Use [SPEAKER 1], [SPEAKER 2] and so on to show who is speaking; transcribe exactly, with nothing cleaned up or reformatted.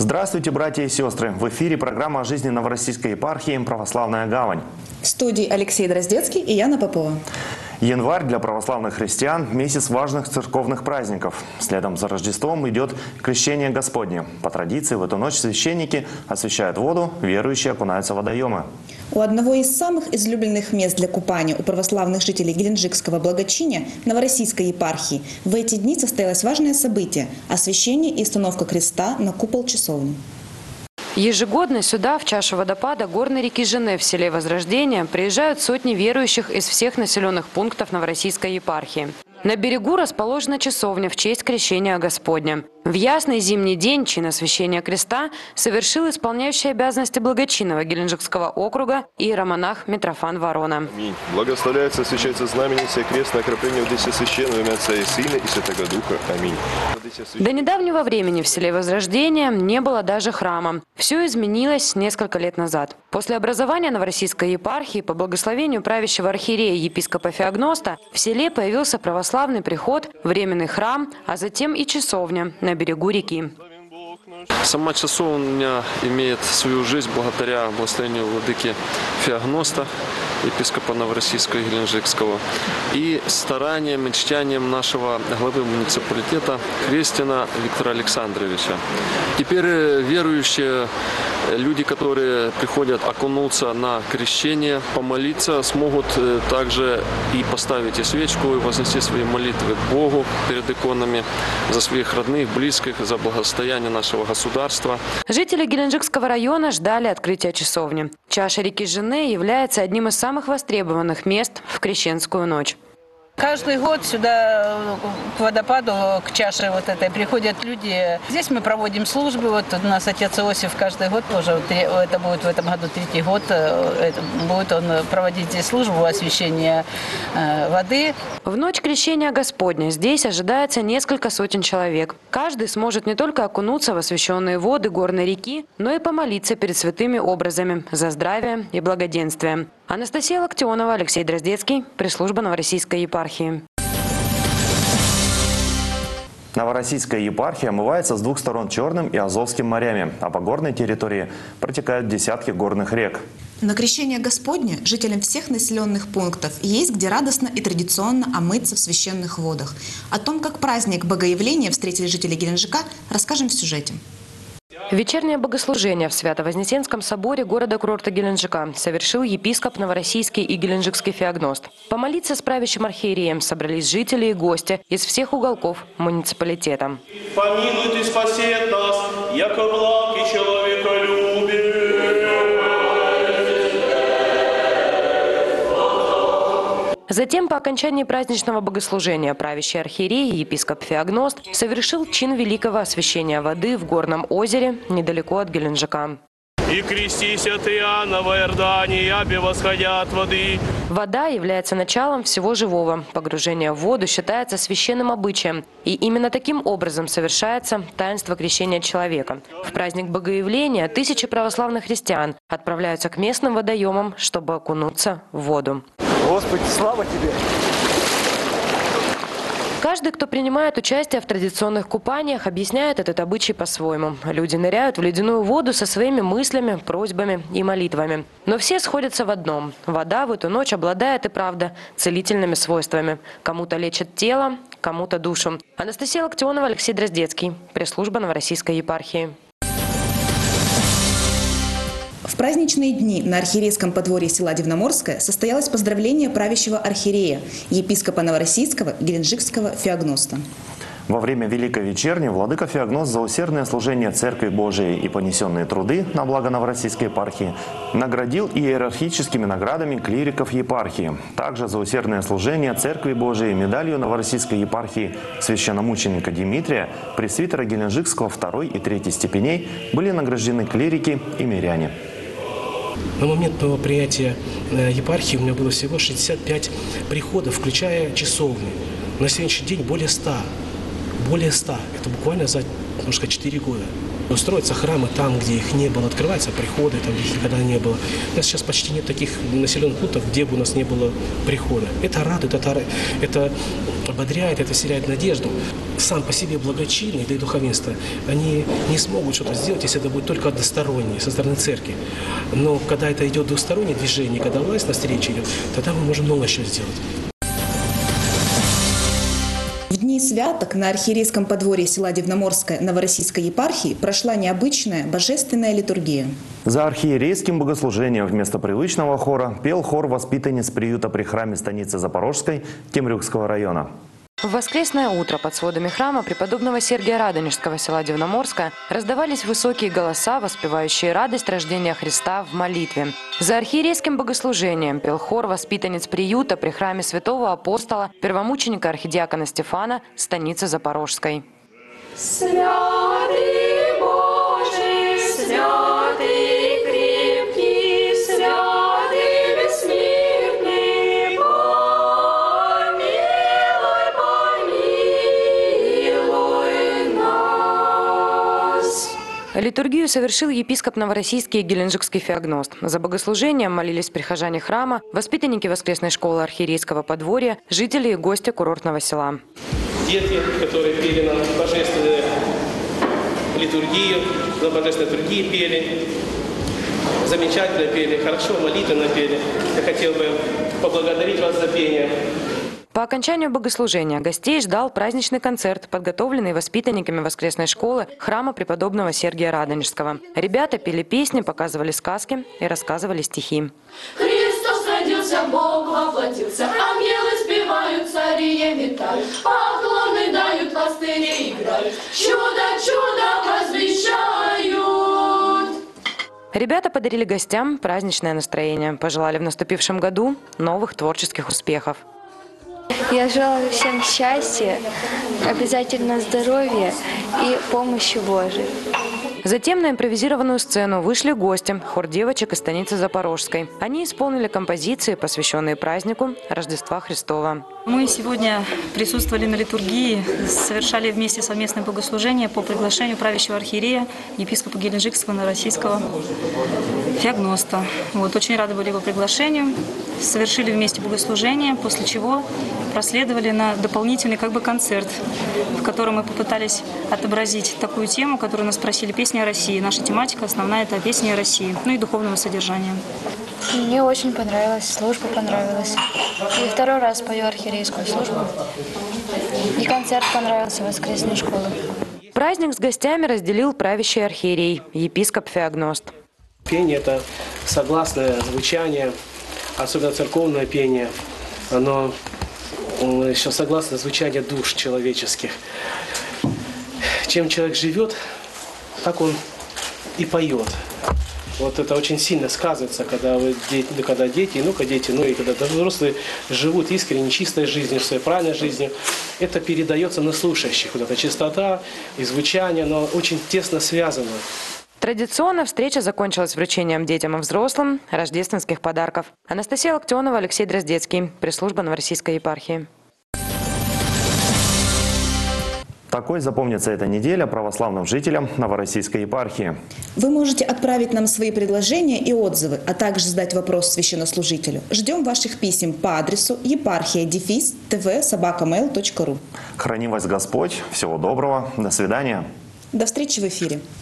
[SPEAKER 1] Здравствуйте, братья и сестры! В эфире программа о жизни Новороссийской епархии «Православная гавань».
[SPEAKER 2] В студии Алексей Дроздецкий и Яна Попова.
[SPEAKER 1] Январь для православных христиан – месяц важных церковных праздников. Следом за Рождеством идет Крещение Господне. По традиции в эту ночь священники освящают воду, верующие окунаются в водоемы.
[SPEAKER 2] У одного из самых излюбленных мест для купания у православных жителей Геленджикского благочиния Новороссийской епархии в эти дни состоялось важное событие – освящение и установка креста на купол часовни.
[SPEAKER 3] Ежегодно сюда, в чашу водопада горной реки Жене в селе Возрождение, приезжают сотни верующих из всех населенных пунктов Новороссийской епархии. На берегу расположена часовня в честь Крещения Господня. В ясный зимний день чин освящения креста совершил исполняющий обязанности благочинного Геленджикского округа иеромонах Митрофан Ворона.
[SPEAKER 4] Аминь. Благословляется, освящается знаменице крестное окропление в Десе Священного имя Отца и Сына и Святого Духа. Аминь.
[SPEAKER 3] До недавнего времени в селе Возрождение не было даже храма. Все изменилось несколько лет назад. После образования Новороссийской епархии по благословению правящего архиерея епископа Феогноста в селе появился православный приход, временный храм, а затем и часовня на берегу реки.
[SPEAKER 5] Сама часовня имеет свою жизнь благодаря благословению владыки Феогноста, епископа Новороссийского и Геленджикского, и старанием и чтением нашего главы муниципалитета Крестина Виктора Александровича. Теперь верующие, люди, которые приходят окунуться на крещение, помолиться, смогут также и поставить и свечку, и вознести свои молитвы к Богу перед иконами за своих родных, близких, за благосостояние нашего государства.
[SPEAKER 3] Жители Геленджикского района ждали открытия часовни. Чаша реки Жене является одним из самых востребованных мест в крещенскую ночь.
[SPEAKER 6] Каждый год сюда к водопаду, к чаше вот этой приходят люди. Здесь мы проводим службы. Вот у нас отец Иосиф каждый год тоже, это будет в этом году третий год, будет он проводить здесь службу освящения воды.
[SPEAKER 3] В ночь Крещения Господня здесь ожидается несколько сотен человек. Каждый сможет не только окунуться в освященные воды горной реки, но и помолиться перед святыми образами за здравие и благоденствие. Анастасия Локтионова, Алексей Дроздецкий, пресс-служба Новороссийской епархии.
[SPEAKER 1] Новороссийская епархия омывается с двух сторон Черным и Азовским морями, а по горной территории протекают десятки горных рек.
[SPEAKER 2] На Крещение Господне жителям всех населенных пунктов есть где радостно и традиционно омыться в священных водах. О том, как праздник Богоявления встретили жители Геленджика, расскажем в сюжете.
[SPEAKER 3] Вечернее богослужение в Свято-Вознесенском соборе города-курорта Геленджика совершил епископ Новороссийский и Геленджикский Феогност. Помолиться с правящим архиереем собрались жители и гости из всех уголков муниципалитета.
[SPEAKER 7] Помилуй и спаси нас, яко благ и человеколюбие.
[SPEAKER 3] Затем, по окончании праздничного богослужения, правящий архиерей, епископ Феогност, совершил чин великого освящения воды в горном озере недалеко от Геленджика.
[SPEAKER 7] «И крестись от Иоанна во Иордане, ябе восходя от воды».
[SPEAKER 3] Вода является началом всего живого. Погружение в воду считается священным обычаем. И именно таким образом совершается таинство крещения человека. В праздник Богоявления тысячи православных христиан отправляются к местным водоемам, чтобы окунуться в воду.
[SPEAKER 8] Господи, слава Тебе!
[SPEAKER 3] Каждый, кто принимает участие в традиционных купаниях, объясняет этот обычай по-своему. Люди ныряют в ледяную воду со своими мыслями, просьбами и молитвами. Но все сходятся в одном. Вода в эту ночь обладает и правда целительными свойствами. Кому-то лечит тело, кому-то душу. Анастасия Локтионова, Алексей Дроздецкий, пресс-служба Новороссийской епархии.
[SPEAKER 2] В праздничные дни на архиерейском подворье села Дивноморское состоялось поздравление правящего архиерея, епископа Новороссийского и Геленджикского Феогноста.
[SPEAKER 1] Во время Великой Вечерни владыка Феогност за усердное служение Церкви Божией и понесенные труды на благо Новороссийской епархии наградил иерархическими наградами клириков епархии. Также за усердное служение Церкви Божией медалью Новороссийской епархии священномученика Дмитрия, пресвитера Геленджикского второй и третьей степеней были награждены клирики и миряне.
[SPEAKER 9] На момент моего принятия епархии у меня было всего шестьдесят пять приходов, включая часовни. На сегодняшний день более ста. Более ста. Это буквально за, можно сказать, четыре года. Строятся храмы там, где их не было, открываются приходы, там, где их никогда не было. У нас сейчас почти нет таких населенных пунктов, где бы у нас не было прихода. Это радует, это, это ободряет, это вселяет надежду. Сам по себе благочинный, да и духовенство, они не смогут что-то сделать, если это будет только одностороннее, со стороны церкви. Но когда это идет двустороннее движение, когда власть навстречу идет, тогда мы можем много чего сделать.
[SPEAKER 2] В дни святок на архиерейском подворье села Дивноморское Новороссийской епархии прошла необычная божественная литургия.
[SPEAKER 1] За архиерейским богослужением вместо привычного хора пел хор воспитанниц приюта при храме станицы Запорожской Темрюкского района.
[SPEAKER 3] В воскресное утро под сводами храма преподобного Сергия Радонежского села Дивноморское раздавались высокие голоса, воспевающие радость рождения Христа в молитве. За архиерейским богослужением пел хор воспитанниц приюта при храме святого апостола, первомученика архидиакона Стефана, станицы Запорожской.
[SPEAKER 10] Святый Божий, святый крепкий, святый бессмертный, помилуй, помилуй нас.
[SPEAKER 3] Литургию совершил епископ Новороссийский и Геленджикский феогност. За богослужением молились прихожане храма, воспитанники воскресной школы архиерейского подворья, жители и гости курортного села.
[SPEAKER 11] Дети, которые пели нам божественную литургию, на божественной литургии пели, замечательно пели, хорошо, молитвенно пели. Я хотел бы поблагодарить вас за пение.
[SPEAKER 3] По окончанию богослужения гостей ждал праздничный концерт, подготовленный воспитанниками воскресной школы храма преподобного Сергия Радонежского. Ребята пели песни, показывали сказки и рассказывали стихи.
[SPEAKER 10] Христос родился, Бог воплотился, ангелы спевают, цари метают, поклоны дают, пастыри играют, чудо, чудо возвещают.
[SPEAKER 3] Ребята подарили гостям праздничное настроение, пожелали в наступившем году новых творческих успехов.
[SPEAKER 12] Я желаю всем счастья, обязательно здоровья и помощи Божией.
[SPEAKER 3] Затем на импровизированную сцену вышли гости, хор девочек из станицы Запорожской. Они исполнили композиции, посвященные празднику Рождества Христова.
[SPEAKER 13] Мы сегодня присутствовали на литургии, совершали вместе совместное богослужение по приглашению правящего архиерея, епископа Геленджикского Новороссийского феогноста. Вот, очень рады были его приглашению. Совершили вместе богослужение, после чего проследовали на дополнительный как бы концерт, в котором мы попытались отобразить такую тему, которую нас спросили, песни о России. Наша тематика основная – это песни о России, ну и духовного содержания.
[SPEAKER 12] Мне очень понравилось, служба понравилась. И второй раз пою архиерейскую службу. И концерт понравился воскресной школы.
[SPEAKER 3] Праздник с гостями разделил правящий архиерей, епископ феогност.
[SPEAKER 9] Пение – это согласное звучание, особенно церковное пение. Оно еще согласно звучанию душ человеческих. Чем человек живет, так он и поет. Вот это очень сильно сказывается, когда, вы, когда дети, ну-ка дети, ну и когда взрослые живут искренне, чистой жизнью, своей правильной жизнью. Это передается на слушающих. Вот эта чистота и звучание, оно очень тесно связано.
[SPEAKER 3] Традиционно встреча закончилась вручением детям и взрослым рождественских подарков. Анастасия Локтионова, Алексей Дроздецкий, пресс-служба Новороссийской епархии.
[SPEAKER 1] Такой запомнится эта неделя православным жителям Новороссийской епархии.
[SPEAKER 2] Вы можете отправить нам свои предложения и отзывы, а также задать вопрос священнослужителю. Ждем ваших писем по адресу епархия дефис тв собака мэйл точка ру.
[SPEAKER 1] Храни вас Господь. Всего доброго. До свидания.
[SPEAKER 2] До встречи в эфире.